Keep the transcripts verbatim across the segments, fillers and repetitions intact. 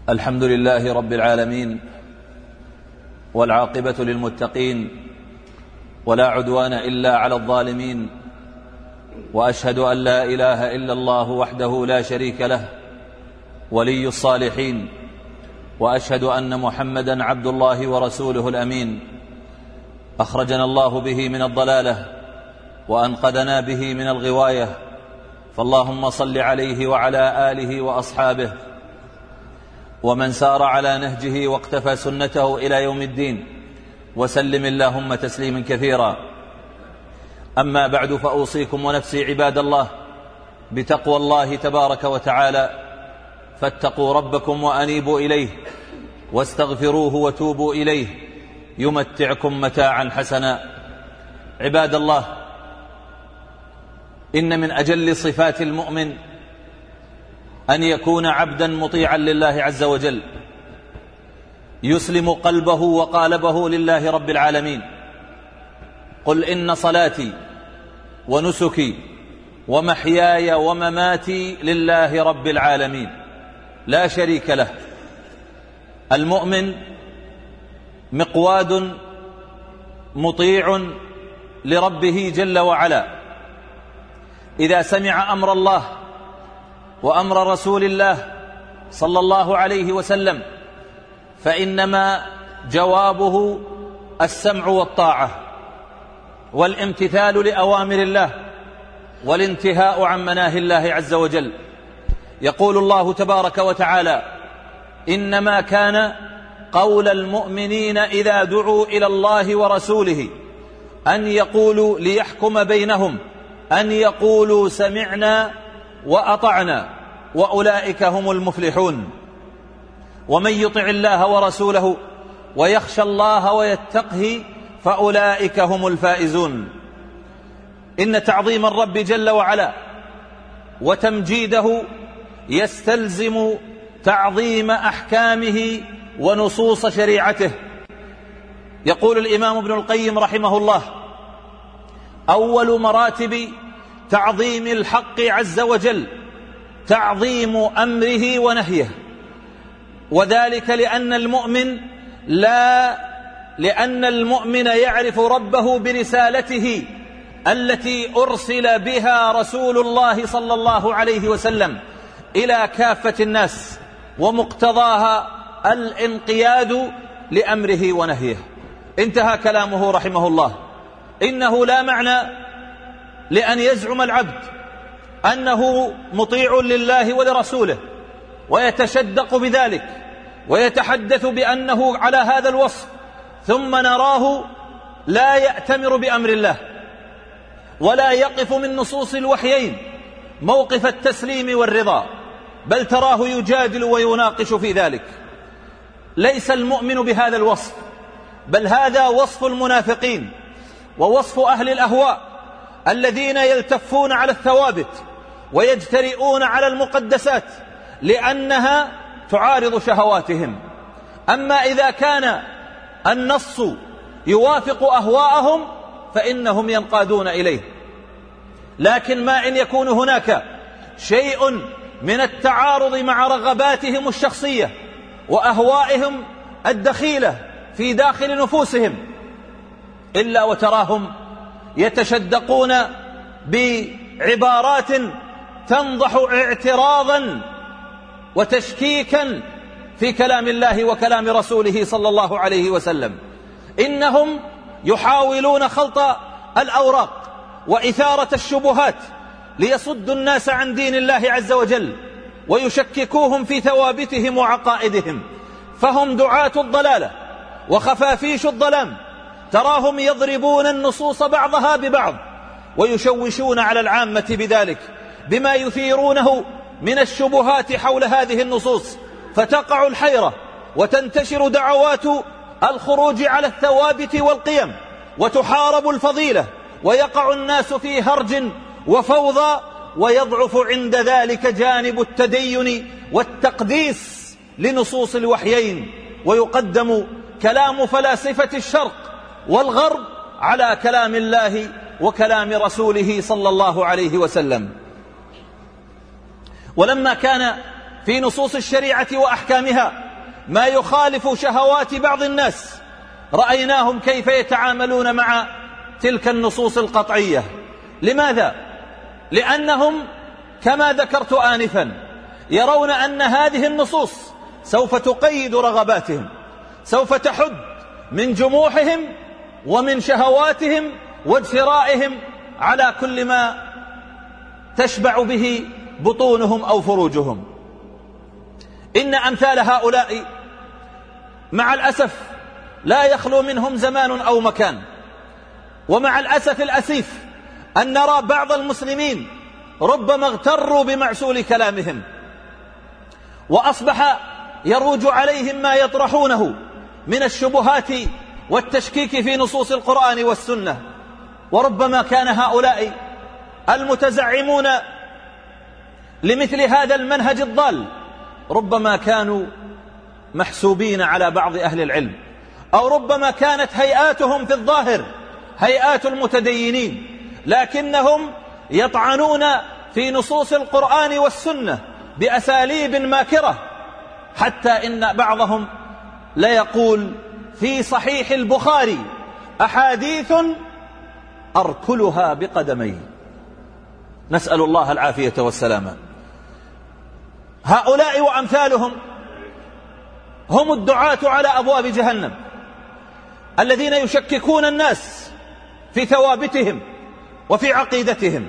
الحمد لله رب العالمين، والعاقبة للمتقين، ولا عدوان إلا على الظالمين، وأشهد أن لا إله إلا الله وحده لا شريك له ولي الصالحين، وأشهد أن محمدا عبد الله ورسوله الأمين، أخرجنا الله به من الضلالة وأنقذنا به من الغواية، فاللهم صل عليه وعلى آله وأصحابه ومن سار على نهجه واقتفى سنته إلى يوم الدين، وسلم اللهم تسليما كثيرا. أما بعد، فأوصيكم ونفسي عباد الله بتقوى الله تبارك وتعالى، فاتقوا ربكم وأنيبوا إليه واستغفروه وتوبوا إليه يمتعكم متاعا حسنا. عباد الله، إن من أجل صفات المؤمن أن يكون عبدا مطيعا لله عز وجل، يسلم قلبه وقالبه لله رب العالمين. قل إن صلاتي ونسكي ومحياي ومماتي لله رب العالمين لا شريك له. المؤمن مقواد مطيع لربه جل وعلا، إذا سمع أمر الله وأمر رسول الله صلى الله عليه وسلم فإنما جوابه السمع والطاعة والامتثال لأوامر الله والانتهاء عن مناهي الله عز وجل. يقول الله تبارك وتعالى: إنما كان قول المؤمنين إذا دعوا إلى الله ورسوله أن يقولوا ليحكم بينهم أن يقولوا سمعنا وأطعنا وأولئك هم المفلحون. ومن يطع الله ورسوله ويخشى الله ويتقه فأولئك هم الفائزون. إن تعظيم الرب جل وعلا وتمجيده يستلزم تعظيم أحكامه ونصوص شريعته. يقول الإمام ابن القيم رحمه الله: أول مراتب تعظيم الحق عز وجل تعظيم أمره ونهيه، وذلك لأن المؤمن لا لأن المؤمن يعرف ربه برسالته التي أرسل بها رسول الله صلى الله عليه وسلم إلى كافة الناس، ومقتضاها الانقياد لأمره ونهيه. انتهى كلامه رحمه الله. إنه لا معنى لأن يزعم العبد أنه مطيع لله ولرسوله ويتشدق بذلك ويتحدث بأنه على هذا الوصف، ثم نراه لا يأتمر بأمر الله ولا يقف من نصوص الوحيين موقف التسليم والرضا، بل تراه يجادل ويناقش في ذلك. ليس المؤمن بهذا الوصف، بل هذا وصف المنافقين ووصف أهل الأهواء الذين يلتفون على الثوابت ويجترئون على المقدسات لأنها تعارض شهواتهم. أما إذا كان النص يوافق أهواءهم فإنهم ينقادون إليه. لكن ما إن يكون هناك شيء من التعارض مع رغباتهم الشخصية وأهوائهم الدخيلة في داخل نفوسهم، إلا وتراهم يتشدقون بعبارات تنضح اعتراضا وتشكيكا في كلام الله وكلام رسوله صلى الله عليه وسلم. إنهم يحاولون خلط الأوراق وإثارة الشبهات ليصدوا الناس عن دين الله عز وجل ويشككوهم في ثوابتهم وعقائدهم، فهم دعاة الضلالة وخفافيش الظلام. تراهم يضربون النصوص بعضها ببعض ويشوشون على العامة بذلك بما يثيرونه من الشبهات حول هذه النصوص، فتقع الحيرة وتنتشر دعوات الخروج على الثوابت والقيم وتحارب الفضيلة، ويقع الناس في هرج وفوضى، ويضعف عند ذلك جانب التدين والتقديس لنصوص الوحيين، ويقدم كلام فلاسفة الشرق والغرب على كلام الله وكلام رسوله صلى الله عليه وسلم. ولما كان في نصوص الشريعة وأحكامها ما يخالف شهوات بعض الناس رأيناهم كيف يتعاملون مع تلك النصوص القطعية. لماذا؟ لأنهم كما ذكرت آنفا يرون أن هذه النصوص سوف تقيد رغباتهم، سوف تحد من جموحهم ومن شهواتهم واجترائهم على كل ما تشبع به بطونهم أو فروجهم. إن أمثال هؤلاء مع الأسف لا يخلو منهم زمان أو مكان، ومع الأسف الأسيف أن نرى بعض المسلمين ربما اغتروا بمعسول كلامهم، وأصبح يروج عليهم ما يطرحونه من الشبهات والتشكيك في نصوص القرآن والسنة. وربما كان هؤلاء المتزعمون لمثل هذا المنهج الضال ربما كانوا محسوبين على بعض أهل العلم، أو ربما كانت هيئاتهم في الظاهر هيئات المتدينين، لكنهم يطعنون في نصوص القرآن والسنة بأساليب ماكرة، حتى إن بعضهم لا يقول في صحيح البخاري أحاديث أركلها بقدمي. نسأل الله العافية والسلامة. هؤلاء وأمثالهم هم الدعاة على أبواب جهنم الذين يشككون الناس في ثوابتهم وفي عقيدتهم،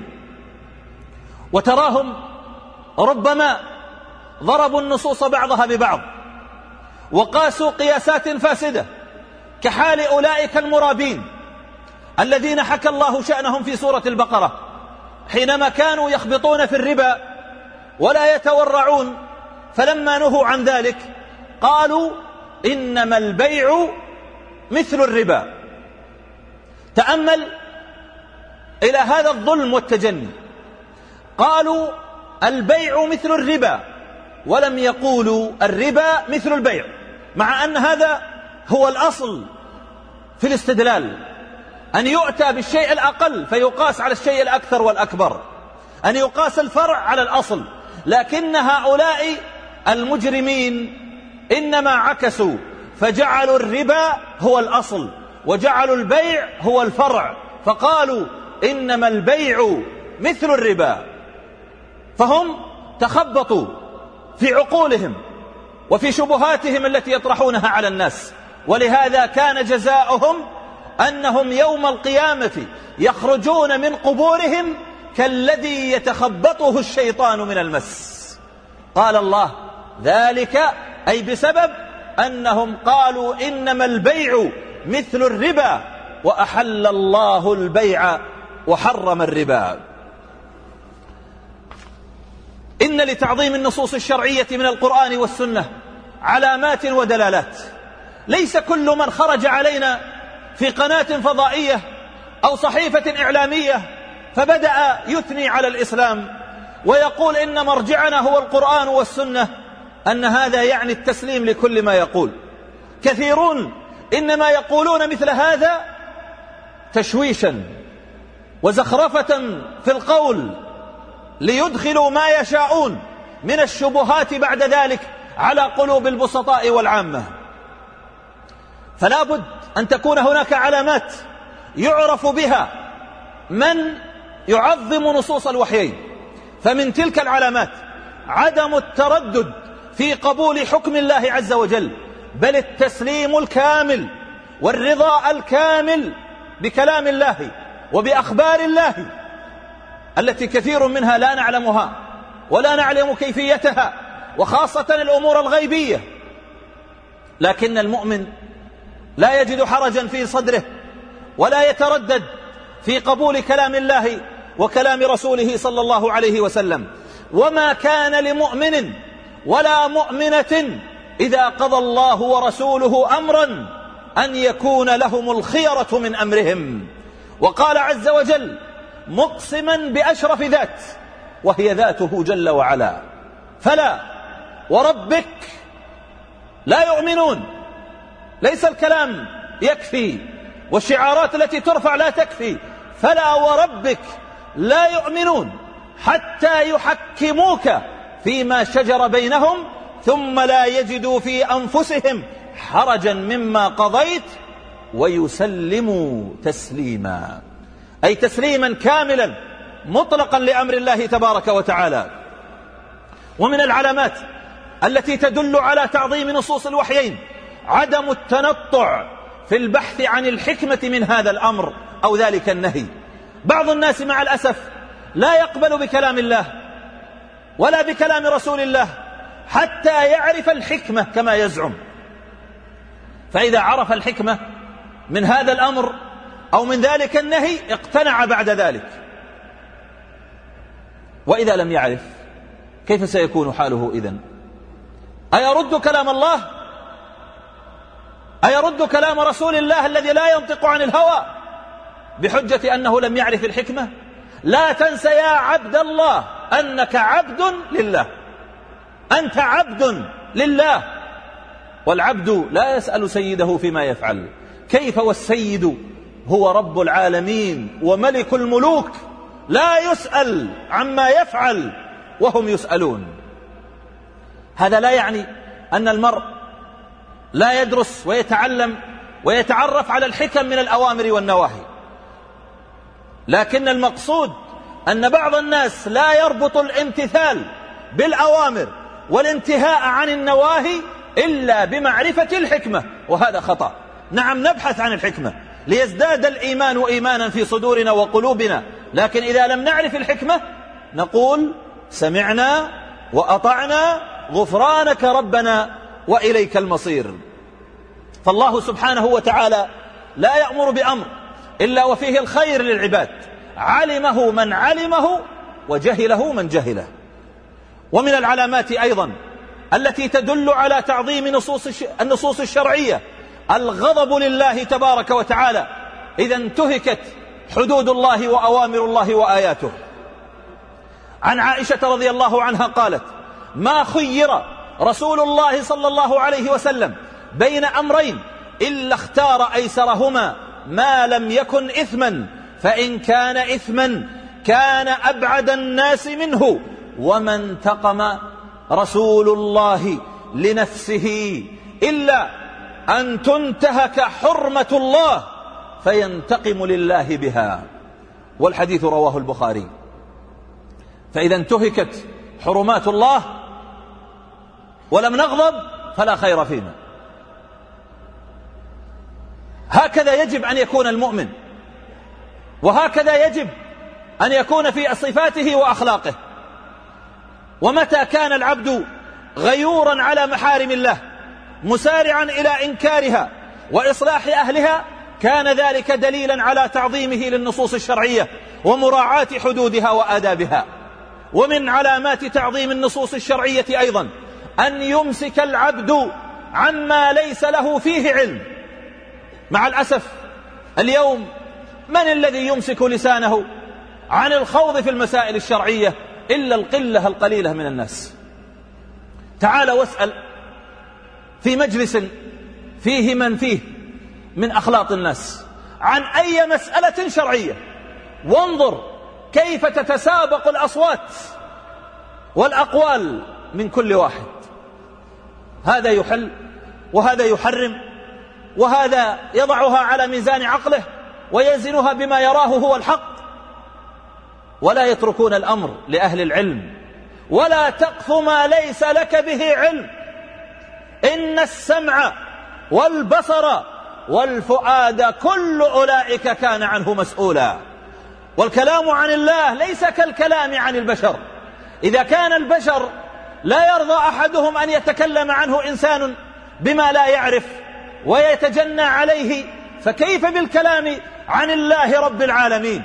وتراهم ربما ضربوا النصوص بعضها ببعض وقاسوا قياسات فاسدة كحال أولئك المرابين الذين حكى الله شأنهم في سورة البقرة حينما كانوا يخبطون في الربا ولا يتورعون، فلما نهوا عن ذلك قالوا إنما البيع مثل الربا. تأمل إلى هذا الظلم والتجني، قالوا البيع مثل الربا ولم يقولوا الربا مثل البيع، مع أن هذا هو الأصل في الاستدلال، أن يؤتى بالشيء الأقل فيقاس على الشيء الأكثر والأكبر، أن يقاس الفرع على الأصل. لكن هؤلاء المجرمين إنما عكسوا فجعلوا الربا هو الأصل وجعلوا البيع هو الفرع، فقالوا إنما البيع مثل الربا. فهم تخبطوا في عقولهم وفي شبهاتهم التي يطرحونها على الناس، ولهذا كان جزاؤهم أنهم يوم القيامة يخرجون من قبورهم كالذي يتخبطه الشيطان من المس. قال الله ذلك أي بسبب أنهم قالوا إنما البيع مثل الربا وأحل الله البيع وحرم الربا. إن لتعظيم النصوص الشرعية من القرآن والسنة علامات ودلالات. ليس كل من خرج علينا في قناة فضائية أو صحيفة إعلامية فبدأ يثني على الإسلام ويقول إن مرجعنا هو القرآن والسنة أن هذا يعني التسليم لكل ما يقول. كثيرون إنما يقولون مثل هذا تشويشا وزخرفة في القول ليدخلوا ما يشاءون من الشبهات بعد ذلك على قلوب البسطاء والعامة. فلا بد أن تكون هناك علامات يعرف بها من يعظم نصوص الوحيين. فمن تلك العلامات عدم التردد في قبول حكم الله عز وجل، بل التسليم الكامل والرضا الكامل بكلام الله وبأخبار الله التي كثير منها لا نعلمها ولا نعلم كيفيتها، وخاصة الأمور الغيبية. لكن المؤمن لا يجد حرجا في صدره ولا يتردد في قبول كلام الله وكلام رسوله صلى الله عليه وسلم. وما كان لمؤمن ولا مؤمنة إذا قضى الله ورسوله أمرا أن يكون لهم الخيرة من أمرهم. وقال عز وجل مقسما بأشرف ذات وهي ذاته جل وعلا: فلا وربك لا يؤمنون. ليس الكلام يكفي والشعارات التي ترفع لا تكفي. فلا وربك لا يؤمنون حتى يحكموك فيما شجر بينهم ثم لا يجدوا في أنفسهم حرجا مما قضيت ويسلموا تسليما، أي تسليما كاملا مطلقا لأمر الله تبارك وتعالى. ومن العلامات التي تدل على تعظيم نصوص الوحيين عدم التنطع في البحث عن الحكمة من هذا الأمر أو ذلك النهي. بعض الناس مع الأسف لا يقبل بكلام الله ولا بكلام رسول الله حتى يعرف الحكمة كما يزعم، فإذا عرف الحكمة من هذا الأمر أو من ذلك النهي اقتنع بعد ذلك، وإذا لم يعرف كيف سيكون حاله إذن؟ أيرد كلام الله؟ أيرد كلام رسول الله الذي لا ينطق عن الهوى بحجة أنه لم يعرف الحكمة؟ لا تنس يا عبد الله أنك عبد لله، أنت عبد لله، والعبد لا يسأل سيده فيما يفعل. كيف والسيد هو رب العالمين وملك الملوك لا يسأل عما يفعل وهم يسألون؟ هذا لا يعني أن المرء لا يدرس ويتعلم ويتعرف على الحكم من الأوامر والنواهي، لكن المقصود أن بعض الناس لا يربط الامتثال بالأوامر والانتهاء عن النواهي إلا بمعرفة الحكمة، وهذا خطأ. نعم نبحث عن الحكمة ليزداد الإيمان إيمانا في صدورنا وقلوبنا، لكن إذا لم نعرف الحكمة نقول سمعنا وأطعنا غفرانك ربنا وإليك المصير. فالله سبحانه وتعالى لا يأمر بأمر إلا وفيه الخير للعباد، علمه من علمه وجهله من جهله. ومن العلامات أيضا التي تدل على تعظيم نصوص النصوص الشرعية الغضب لله تبارك وتعالى إذا انتهكت حدود الله وأوامر الله وآياته. عن عائشة رضي الله عنها قالت: ما خير رسول الله صلى الله عليه وسلم بين أمرين إلا اختار أيسرهما ما لم يكن إثما، فإن كان إثما كان أبعد الناس منه، وما انتقم رسول الله لنفسه إلا أن تنتهك حرمة الله فينتقم لله بها. والحديث رواه البخاري. فإذا انتهكت حرمات الله ولم نغضب فلا خير فينا. هكذا يجب أن يكون المؤمن، وهكذا يجب أن يكون في صفاته وأخلاقه. ومتى كان العبد غيورا على محارم الله مسارعا إلى إنكارها وإصلاح أهلها كان ذلك دليلا على تعظيمه للنصوص الشرعية ومراعاة حدودها وآدابها. ومن علامات تعظيم النصوص الشرعية أيضا أن يمسك العبد عما ليس له فيه علم. مع الأسف اليوم من الذي يمسك لسانه عن الخوض في المسائل الشرعية إلا القلة القليلة من الناس؟ تعال واسأل في مجلس فيه من فيه من أخلاط الناس عن أي مسألة شرعية، وانظر كيف تتسابق الأصوات والأقوال من كل واحد. هذا يحل وهذا يحرم، وهذا يضعها على ميزان عقله ويزنها بما يراه هو الحق، ولا يتركون الأمر لأهل العلم. ولا تقف ما ليس لك به علم، إن السمع والبصر والفؤاد كل أولئك كان عنه مسؤولا. والكلام عن الله ليس كالكلام عن البشر. إذا كان البشر لا يرضى أحدهم أن يتكلم عنه إنسان بما لا يعرف ويتجنى عليه، فكيف بالكلام عن الله رب العالمين؟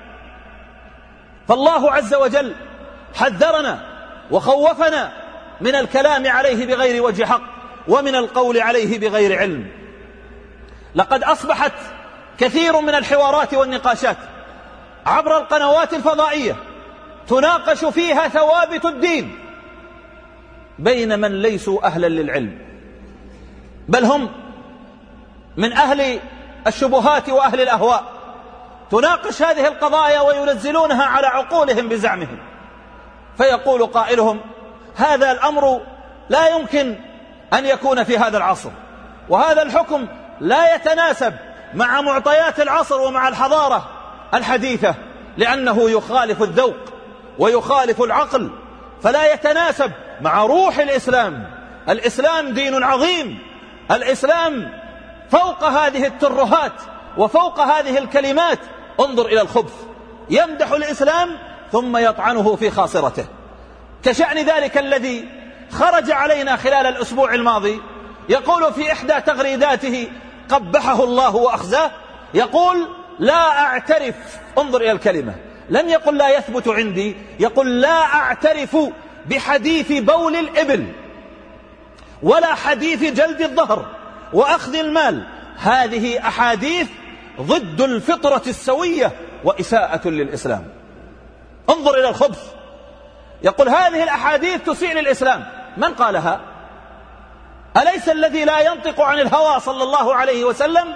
فالله عز وجل حذرنا وخوفنا من الكلام عليه بغير وجه حق ومن القول عليه بغير علم. لقد أصبحت كثير من الحوارات والنقاشات عبر القنوات الفضائية تناقش فيها ثوابت الدين بين من ليسوا أهلا للعلم، بل هم من أهل الشبهات وأهل الأهواء. تناقش هذه القضايا وينزلونها على عقولهم بزعمهم، فيقول قائلهم: هذا الأمر لا يمكن أن يكون في هذا العصر، وهذا الحكم لا يتناسب مع معطيات العصر ومع الحضارة الحديثة، لأنه يخالف الذوق ويخالف العقل، فلا يتناسب مع روح الإسلام. الإسلام دين عظيم، الإسلام فوق هذه الترهات وفوق هذه الكلمات. انظر إلى الخبث، يمدح الإسلام ثم يطعنه في خاصرته، كشأن ذلك الذي خرج علينا خلال الأسبوع الماضي يقول في إحدى تغريداته قبحه الله وأخزاه، يقول لا أعترف، انظر إلى الكلمة، لم يقل لا يثبت عندي، يقول لا أعترف بحديث بول الإبل ولا حديث جلد الظهر وأخذ المال، هذه أحاديث ضد الفطرة السوية وإساءة للإسلام. انظر إلى الخبث، يقول هذه الأحاديث تسيء للإسلام. من قالها؟ أليس الذي لا ينطق عن الهوى صلى الله عليه وسلم؟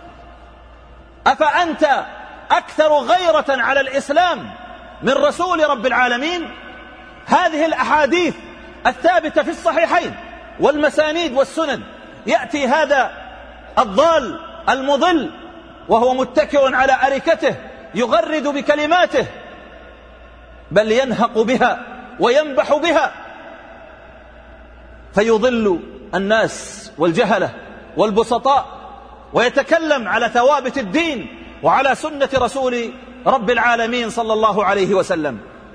أفأنت أكثر غيرة على الإسلام من رسول رب العالمين؟ هذه الأحاديث الثابتة في الصحيحين والمسانيد والسنن، يأتي هذا الضال المضل وهو متكئ على أريكته يغرد بكلماته، بل ينهق بها وينبح بها، فيضل الناس والجهلة والبسطاء، ويتكلم على ثوابت الدين وعلى سنة رسول رب العالمين صلى الله عليه وسلم.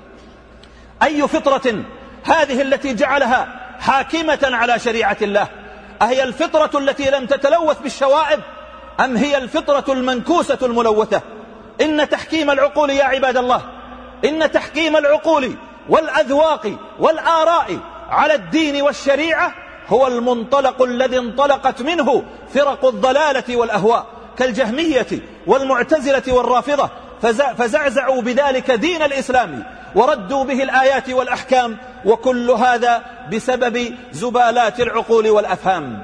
أي فطرة هذه التي جعلها حاكمة على شريعة الله؟ أهي الفطرة التي لم تتلوث بالشوائب أم هي الفطرة المنكوسة الملوثة؟ إن تحكيم العقول يا عباد الله، إن تحكيم العقول والأذواق والآراء على الدين والشريعة هو المنطلق الذي انطلقت منه فرق الضلالة والأهواء كالجهمية والمعتزلة والرافضة، فزعزعوا بذلك دين الإسلام وردوا به الآيات والأحكام، وكل هذا بسبب زبالات العقول والأفهام.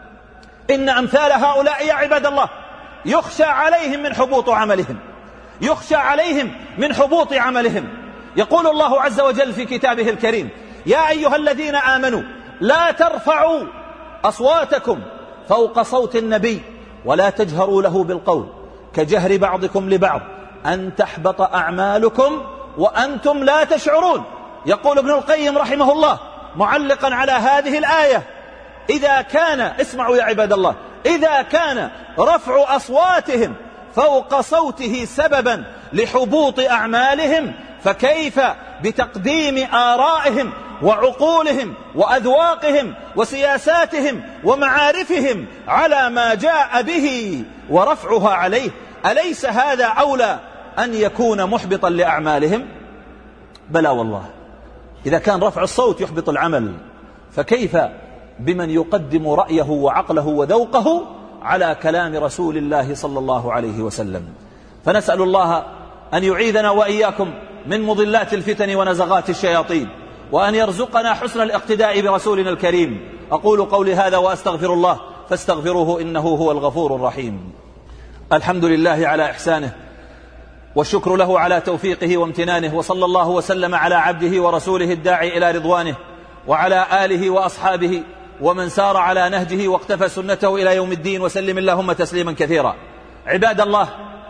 إن أمثال هؤلاء يا عباد الله يخشى عليهم من حبوط عملهم، يخشى عليهم من حبوط عملهم. يقول الله عز وجل في كتابه الكريم: يا أيها الذين آمنوا لا ترفعوا أصواتكم فوق صوت النبي ولا تجهروا له بالقول كجهر بعضكم لبعض أن تحبط أعمالكم وأنتم لا تشعرون. يقول ابن القيم رحمه الله معلقا على هذه الآية: إذا كان، اسمعوا يا عباد الله، إذا كان رفع أصواتهم فوق صوته سببا لحبوط أعمالهم، فكيف بتقديم آرائهم وعقولهم وأذواقهم وسياساتهم ومعارفهم على ما جاء به ورفعها عليه؟ أليس هذا أولى أن يكون محبطا لأعمالهم؟ بلى والله، إذا كان رفع الصوت يحبط العمل، فكيف بمن يقدم رأيه وعقله وذوقه على كلام رسول الله صلى الله عليه وسلم؟ فنسأل الله أن يعيذنا وإياكم من مضلات الفتن ونزغات الشياطين، وأن يرزقنا حسن الاقتداء برسولنا الكريم. أقول قولي هذا وأستغفر الله فاستغفروه إنه هو الغفور الرحيم. الحمد لله على إحسانه، والشكر له على توفيقه وامتنانه، وصلى الله وسلم على عبده ورسوله الداعي إلى رضوانه وعلى آله وأصحابه ومن سار على نهجه واقتفى سنته إلى يوم الدين، وسلم اللهم تسليما كثيرا. عباد الله،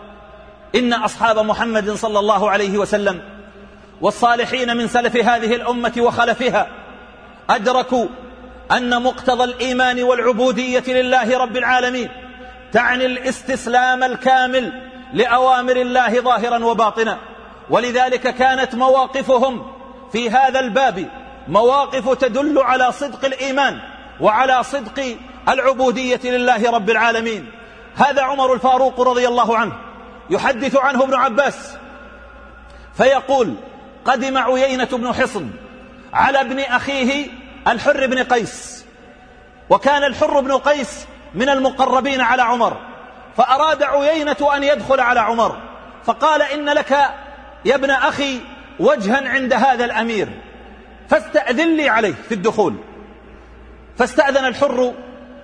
إن أصحاب محمد صلى الله عليه وسلم والصالحين من سلف هذه الأمة وخلفها أدركوا أن مقتضى الإيمان والعبودية لله رب العالمين تعني الاستسلام الكامل لأوامر الله ظاهرا وباطنا، ولذلك كانت مواقفهم في هذا الباب مواقف تدل على صدق الإيمان وعلى صدق العبودية لله رب العالمين. هذا عمر الفاروق رضي الله عنه يحدث عنه ابن عباس فيقول: قدم عيينة بن حصن على ابن أخيه الحر بن قيس، وكان الحر بن قيس من المقربين على عمر، فأراد عيينة أن يدخل على عمر، فقال: إن لك يا ابن أخي وجها عند هذا الأمير، فاستأذن لي عليه في الدخول. فاستأذن الحر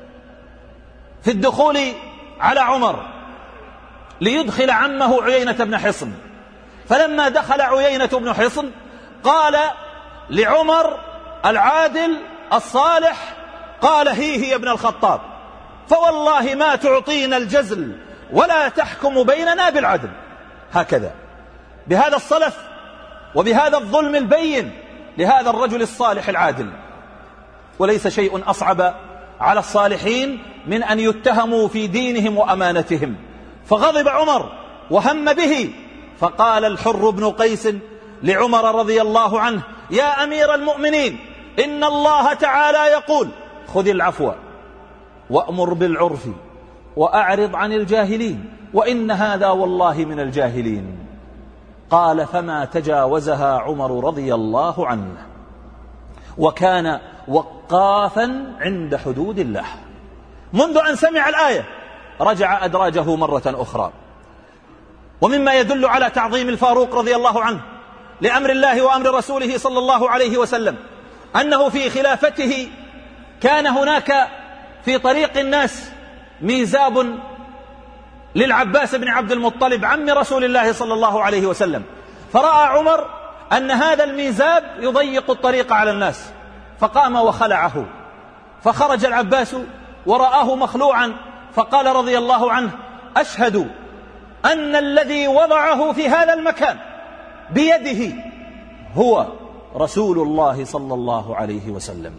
في الدخول على عمر ليدخل عمه عيينة بن حصن. فلما دخل عيينة بن حصن قال لعمر: العادل الصالح قال هي هي ابن الخطاب، فوالله ما تعطينا الجزل ولا تحكم بيننا بالعدل. هكذا بهذا الصلف وبهذا الظلم البين لهذا الرجل الصالح العادل. وليس شيء أصعب على الصالحين من أن يتهموا في دينهم وأمانتهم. فغضب عمر وهم به، فقال الحر بن قيس لعمر رضي الله عنه: يا أمير المؤمنين، إن الله تعالى يقول: خذ العفو وأمر بالعرف وأعرض عن الجاهلين، وإن هذا والله من الجاهلين. قال: فما تجاوزها عمر رضي الله عنه، وكان وقافا عند حدود الله. منذ أن سمع الآية رجع أدراجه مرة أخرى. ومما يدل على تعظيم الفاروق رضي الله عنه لأمر الله وأمر رسوله صلى الله عليه وسلم أنه في خلافته كان هناك في طريق الناس ميزاب للعباس بن عبد المطلب عم رسول الله صلى الله عليه وسلم، فرأى عمر أن هذا الميزاب يضيق الطريق على الناس، فقام وخلعه، فخرج العباس ورآه مخلوعا، فقال رضي الله عنه: أشهد أن الذي وضعه في هذا المكان بيده هو رسول الله صلى الله عليه وسلم.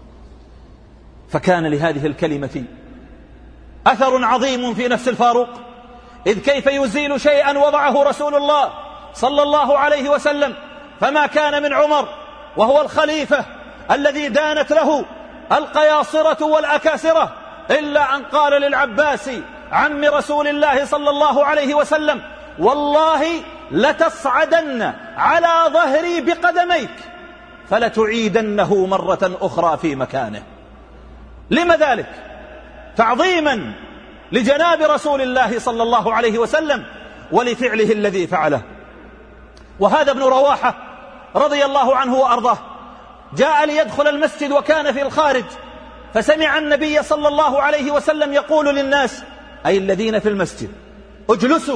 فكان لهذه الكلمة أثر عظيم في نفس الفاروق، إذ كيف يزيل شيئا وضعه رسول الله صلى الله عليه وسلم؟ فما كان من عمر وهو الخليفة الذي دانت له القياصرة والأكاسرة إلا أن قال للعباس عم رسول الله صلى الله عليه وسلم: والله لتصعدن على ظهري بقدميك فلتعيدنه مرة أخرى في مكانه. لم ذلك؟ تعظيما لجناب رسول الله صلى الله عليه وسلم ولفعله الذي فعله. وهذا ابن رواحة رضي الله عنه وأرضاه جاء ليدخل المسجد وكان في الخارج، فسمع النبي صلى الله عليه وسلم يقول للناس، أي الذين في المسجد: اجلسوا.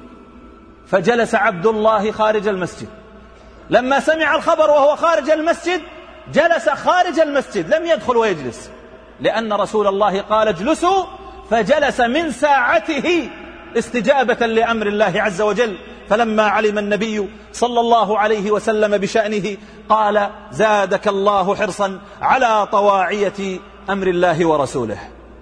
فجلس عبد الله خارج المسجد. لما سمع الخبر وهو خارج المسجد جلس خارج المسجد، لم يدخل ويجلس، لأن رسول الله قال: اجلسوا، فجلس من ساعته استجابة لأمر الله عز وجل. فلما علم النبي صلى الله عليه وسلم بشأنه قال: زادك الله حرصا على طواعية أمر الله ورسوله.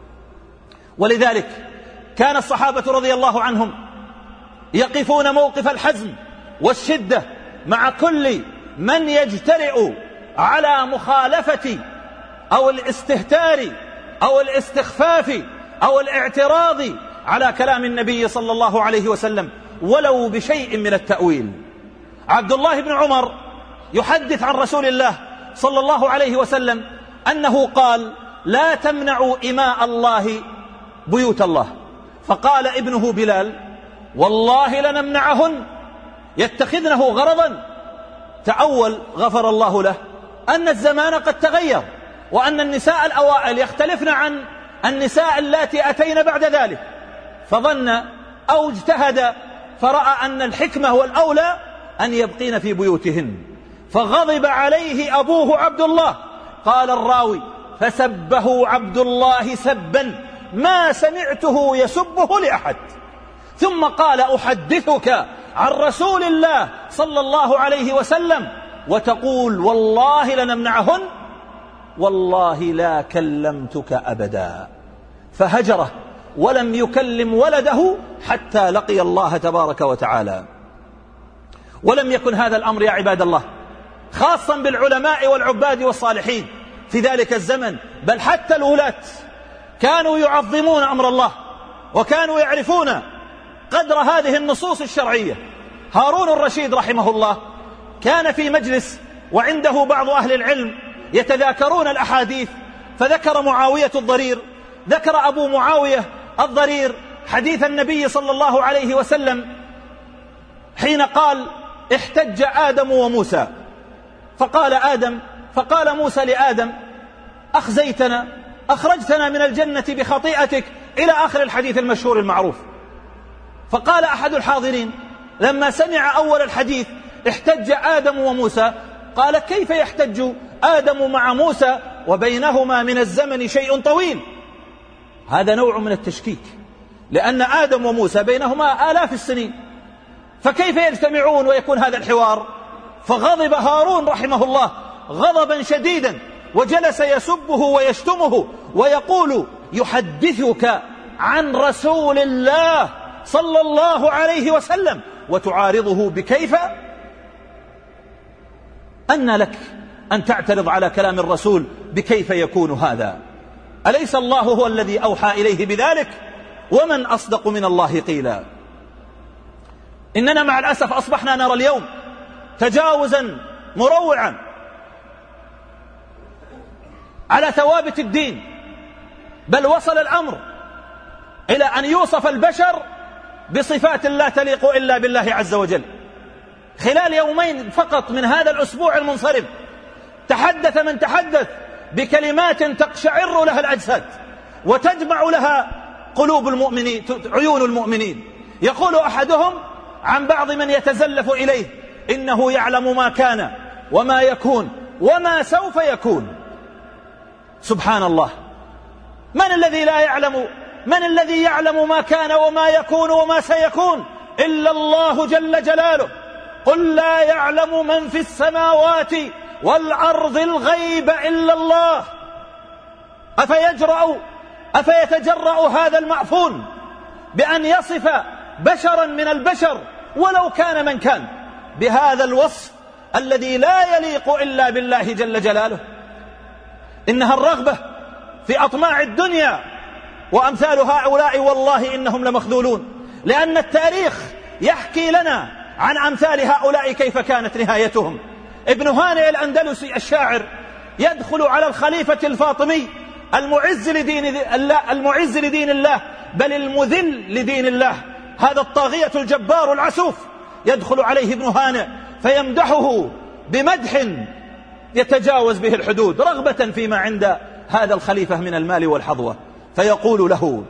ولذلك كان الصحابة رضي الله عنهم يقفون موقف الحزم والشدة مع كل من يجترئ على مخالفة أو الاستهتار أو الاستخفاف أو الاعتراض على كلام النبي صلى الله عليه وسلم ولو بشيء من التأويل. عبد الله بن عمر يحدث عن رسول الله صلى الله عليه وسلم أنه قال: لا تمنعوا إماء الله بيوت الله. فقال ابنه بلال: والله لنمنعهن، يتخذنه غرضا. تأول غفر الله له أن الزمان قد تغير، وأن النساء الأوائل يختلفن عن النساء اللاتي أتين بعد ذلك، فظن أو اجتهد فرأى أن الحكمة والأولى أن يبقين في بيوتهن، فغضب عليه أبوه عبد الله. قال الراوي: فسبه عبد الله سبا ما سمعته يسبه لأحد، ثم قال: أحدثك عن رسول الله صلى الله عليه وسلم وتقول والله لنمنعهن؟ والله لا كلمتك أبدا. فهجره ولم يكلم ولده حتى لقي الله تبارك وتعالى. ولم يكن هذا الأمر يا عباد الله خاصا بالعلماء والعباد والصالحين في ذلك الزمن، بل حتى الولاة كانوا يعظمون أمر الله وكانوا يعرفون قدر هذه النصوص الشرعية. هارون الرشيد رحمه الله كان في مجلس وعنده بعض أهل العلم يتذاكرون الأحاديث، فذكر معاوية الضرير، ذكر أبو معاوية الضرير حديث النبي صلى الله عليه وسلم حين قال: احتج آدم وموسى، فقال آدم فقال موسى لآدم: أخزيتنا، أخرجتنا من الجنة بخطيئتك، إلى آخر الحديث المشهور المعروف. فقال أحد الحاضرين لما سمع أول الحديث احتج آدم وموسى، قال: كيف يحتج آدم مع موسى وبينهما من الزمن شيء طويل. هذا نوع من التشكيك، لأن آدم وموسى بينهما آلاف السنين، فكيف يجتمعون ويكون هذا الحوار؟ فغضب هارون رحمه الله غضبا شديدا، وجلس يسبه ويشتمه ويقول: يحدثك عن رسول الله صلى الله عليه وسلم وتعارضه بكيف؟ أن لك أن تعترض على كلام الرسول بكيف يكون هذا؟ أليس الله هو الذي أوحى إليه بذلك؟ ومن أصدق من الله قيلا. إننا مع الأسف أصبحنا نرى اليوم تجاوزا مروعا على ثوابت الدين، بل وصل الأمر إلى أن يوصف البشر بصفات لا تليق إلا بالله عز وجل. خلال يومين فقط من هذا الأسبوع المنصرم تحدث من تحدث بكلمات تقشعر لها الأجساد وتجمع لها قلوب المؤمنين، عيون المؤمنين. يقول أحدهم عن بعض من يتزلف إليه: إنه يعلم ما كان وما يكون وما سوف يكون. سبحان الله، من الذي لا يعلم؟ من الذي يعلم ما كان وما يكون وما سيكون إلا الله جل جلاله. قل لا يعلم من في السماوات والأرض الغيب إلا الله. أفيجرأ أفيتجرأ هذا المعفون بأن يصف بشرا من البشر ولو كان من كان بهذا الوصف الذي لا يليق إلا بالله جل جلاله؟ إنها الرغبة في أطماع الدنيا، وأمثال هؤلاء والله إنهم لمخذولون، لأن التاريخ يحكي لنا عن أمثال هؤلاء كيف كانت نهايتهم. ابن هانئ الأندلسي الشاعر يدخل على الخليفة الفاطمي المعز لدين الله, المعز لدين الله بل المذل لدين الله، هذا الطاغية الجبار العسوف، يدخل عليه ابن هانئ فيمدحه بمدح يتجاوز به الحدود رغبة فيما عند هذا الخليفة من المال والحظوة، فيقول له: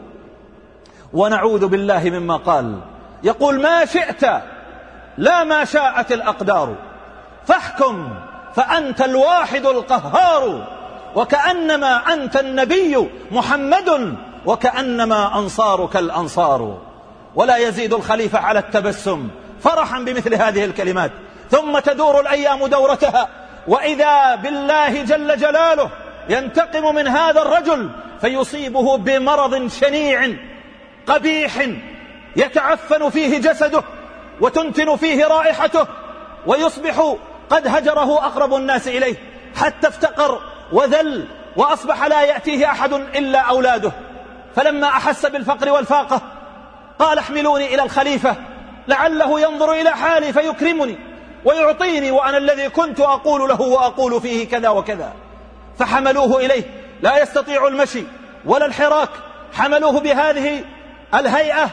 ونعوذ بالله مما قال، يقول: ما شئت لا ما شاءت الأقدار، فاحكم فأنت الواحد القهار، وكأنما أنت النبي محمد وكأنما أنصارك الأنصار. ولا يزيد الخليفة على التبسم فرحا بمثل هذه الكلمات. ثم تدور الأيام دورتها، وإذا بالله جل جلاله ينتقم من هذا الرجل فيصيبه بمرض شنيع قبيح يتعفن فيه جسده وتنتن فيه رائحته، ويصبح قد هجره أقرب الناس إليه حتى افتقر وذل، وأصبح لا يأتيه أحد إلا أولاده. فلما أحس بالفقر والفاقة قال: احملوني إلى الخليفة لعله ينظر إلى حالي فيكرمني ويعطيني، وأنا الذي كنت أقول له وأقول فيه كذا وكذا. فحملوه إليه، لا يستطيع المشي ولا الحراك، حملوه بهذه الهيئة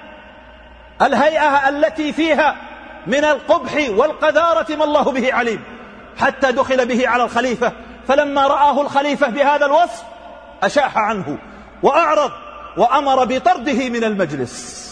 الهيئة التي فيها من القبح والقذارة ما الله به عليم، حتى دخل به على الخليفة. فلما رآه الخليفة بهذا الوصف أشاح عنه وأعرض وأمر بطرده من المجلس،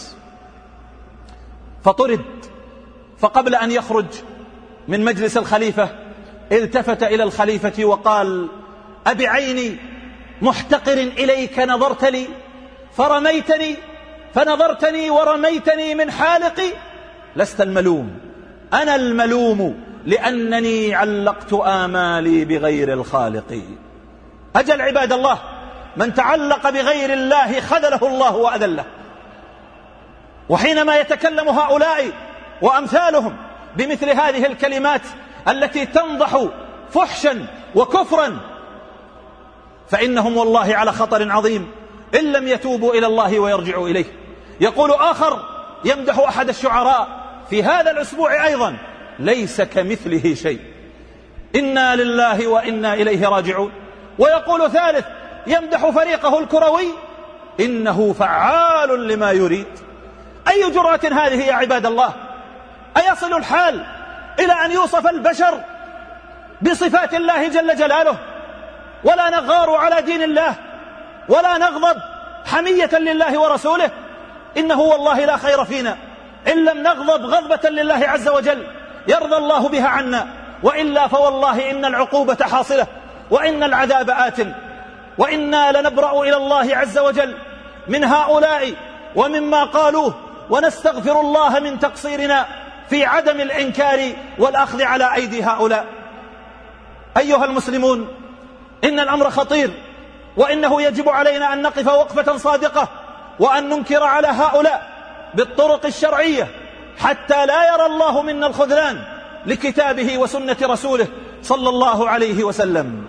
فطرد. فقبل أن يخرج من مجلس الخليفة التفت إلى الخليفة وقال: أبعيني محتقر إليك نظرت لي فرميتني فنظرتني ورميتني من حالقي؟ لست الملوم، أنا الملوم لأنني علقت آمالي بغير الخالق. أجل عباد الله، من تعلق بغير الله خذله الله وأذله. وحينما يتكلم هؤلاء وأمثالهم بمثل هذه الكلمات التي تنضح فحشا وكفرا، فإنهم والله على خطر عظيم إن لم يتوبوا إلى الله ويرجعوا إليه. يقول آخر يمدح أحد الشعراء في هذا الأسبوع أيضا: ليس كمثله شيء، إنا لله وإنا إليه راجعون. ويقول ثالث يمدح فريقه الكروي: إنه فعال لما يريد. أي جرأة هذه يا عباد الله؟ أيصل الحال إلى أن يوصف البشر بصفات الله جل جلاله ولا نغار على دين الله ولا نغضب حمية لله ورسوله؟ إنه والله لا خير فينا إن لم نغضب غضبة لله عز وجل يرضى الله بها عنا وإلا فوالله إن العقوبة حاصلة وإن العذاب آت، وإنا لنبرأ إلى الله عز وجل من هؤلاء ومما قالوه، ونستغفر الله من تقصيرنا في عدم الإنكار والأخذ على أيدي هؤلاء. أيها المسلمون، إن الأمر خطير، وإنه يجب علينا أن نقف وقفة صادقة وأن ننكر على هؤلاء بالطرق الشرعية حتى لا يرى الله منا الخذلان لكتابه وسنة رسوله صلى الله عليه وسلم.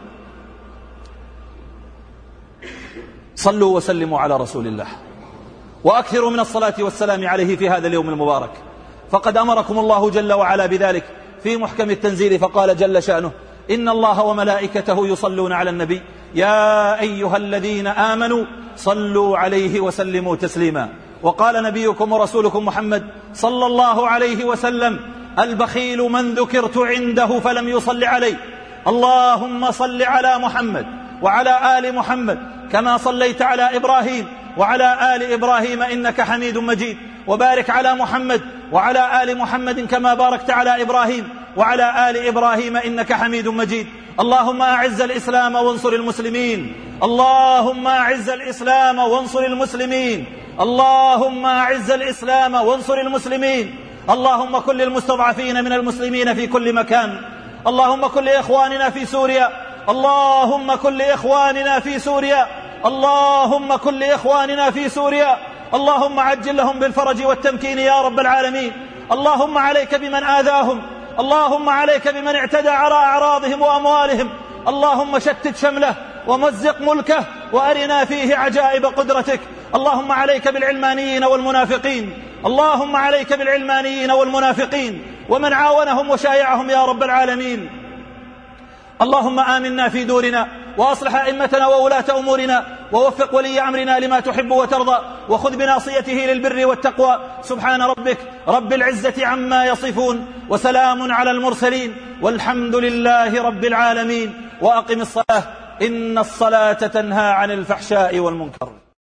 صلوا وسلموا على رسول الله، وأكثروا من الصلاة والسلام عليه في هذا اليوم المبارك، فقد أمركم الله جل وعلا بذلك في محكم التنزيل، فقال جل شأنه: إن الله وملائكته يصلون على النبي يا أيها الذين آمنوا صلوا عليه وسلموا تسليما. وقال نبيكم ورسولكم محمد صلى الله عليه وسلم: البخيل من ذكرت عنده فلم يصل علي. اللهم صل على محمد وعلى آل محمد كما صليت على إبراهيم وعلى آل إبراهيم إنك حميد مجيد، وبارك على محمد وعلى آل محمد كما باركت على إبراهيم وعلى آل إبراهيم إنك حميد مجيد. اللهم أعز الإسلام وانصر المسلمين، اللهم أعز الإسلام وانصر المسلمين، اللهم أعز الإسلام وانصر المسلمين. اللهم كن للمستضعفين من المسلمين في كل مكان، اللهم كن لإخواننا في سوريا، اللهم كن لإخواننا في سوريا، اللهم كن لإخواننا في سوريا، اللهم عجل لهم بالفرج والتمكين يا رب العالمين. اللهم عليك بمن آذاهم، اللهم عليك بمن اعتدى على أعراضهم وأموالهم، اللهم شتت شمله ومزق ملكه وأرنا فيه عجائب قدرتك. اللهم عليك بالعلمانيين والمنافقين، اللهم عليك بالعلمانيين والمنافقين ومن عاونهم وشايعهم يا رب العالمين. اللهم آمنا في دورنا، وأصلح أئمتنا وولاة أمورنا، ووفق ولي أمرنا لما تحب وترضى، وخذ بناصيته للبر والتقوى. سبحان ربك رب العزة عما يصفون، وسلام على المرسلين، والحمد لله رب العالمين. وأقم الصلاة إن الصلاة تنهى عن الفحشاء والمنكر.